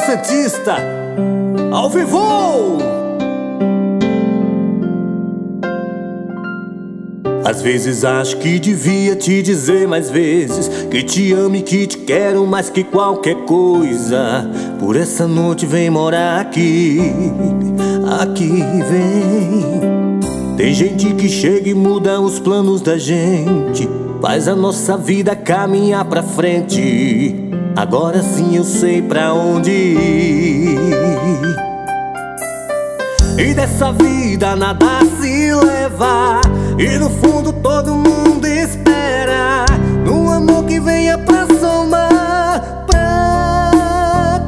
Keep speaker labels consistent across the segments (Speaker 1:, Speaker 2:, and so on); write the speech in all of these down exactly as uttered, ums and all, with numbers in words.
Speaker 1: Santista, ao vivo! Às vezes acho que devia te dizer mais vezes que te amo e que te quero mais que qualquer coisa. Por essa noite vem morar aqui, aqui vem. Tem gente que chega e muda os planos da gente, faz a nossa vida caminhar pra frente. Agora sim eu sei pra onde ir. E dessa vida nada se leva, e no fundo todo mundo espera num amor que venha pra somar, pra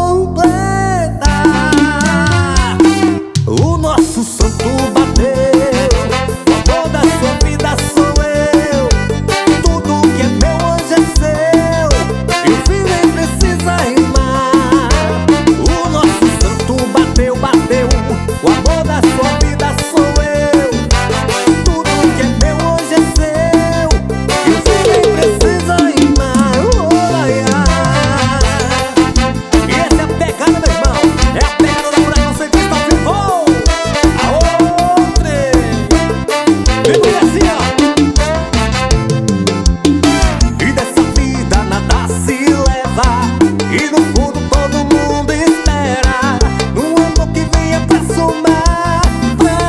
Speaker 1: completar. O nosso santo bateu, o amor da sua vida sou eu. Tudo que é meu hoje é seu, e o fim nem precisa rimar. O nosso santo bateu, bateu, o amor da sua vida sou eu. Tudo que é meu hoje é seu, e o fim nem precisa rimar. Oh, ai, ai. E essa é a pegada, meu irmão, é a pegada da Furacão Santista ao vivo. A outra vem por assim, ó. E dessa vida nada se leva, e no fundo todo mundo espera num amor que venha pra somar, pra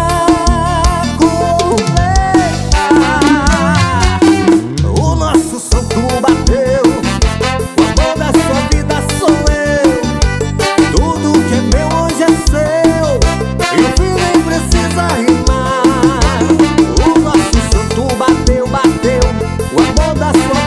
Speaker 1: completar. O nosso santo bateu, o amor da sua vida sou eu. Tudo que é meu hoje é seu, e o fim nem precisa rimar. O nosso santo bateu, bateu, o amor da sua